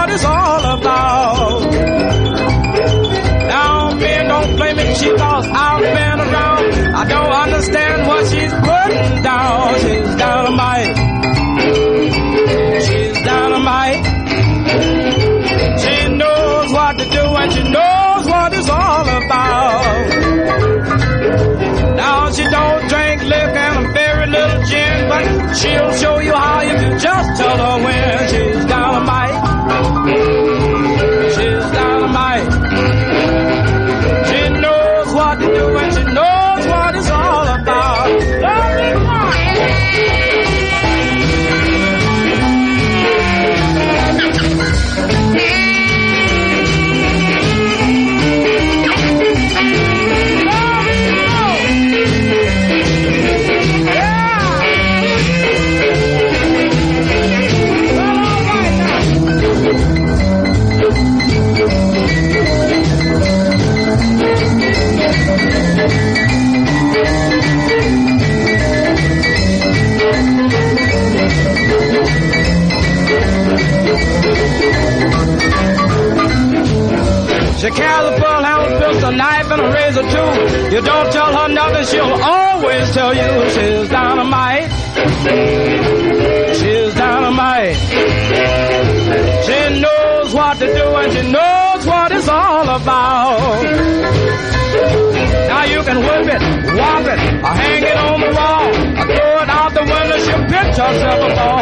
what it's all about. Now, men don't blame me, she cause I've been around. I don't understand what she's putting down. She's dynamite. She's dynamite. She knows what to do and she knows what it's all about. Now, she don't drink liquor and a very little gin, but she'll show you how if you just tell her when. She's dynamite. She's dynamite. She knows what to do and she knows what it's all about. She carries a pearl handle pistol, knife, and a razor too. You don't tell her nothing, she'll always tell you she's dynamite. She's dynamite. She knows what to do and she knows what it's all about. Now you can whip it, whop it, or hang it on the wall, or throw it out the window, she'll pitch herself a ball.